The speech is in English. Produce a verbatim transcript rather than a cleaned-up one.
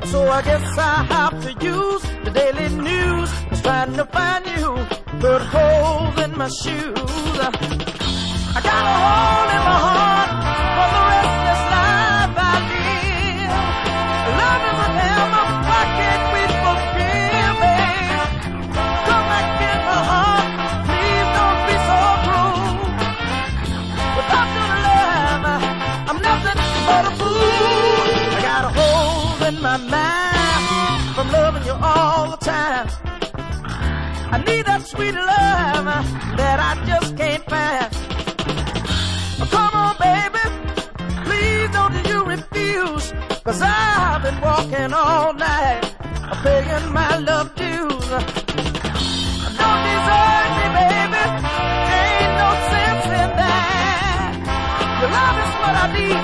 So I guess I have to use the daily news, just trying to find you, put holes in my shoes. I got a hole in my heart for the restless life I live. Love is a hammer, why can't we forgive it? Come back in my heart, please don't be so cruel. Without your love, I'm nothing but a fool. I got a hole in my mind from loving you all the time. I need that sweet love that I just can't find. Come on, baby, please don't you refuse, 'cause I've been walking all night, paying my love dues. Don't desert me, baby, ain't no sense in that. Your love is what I need,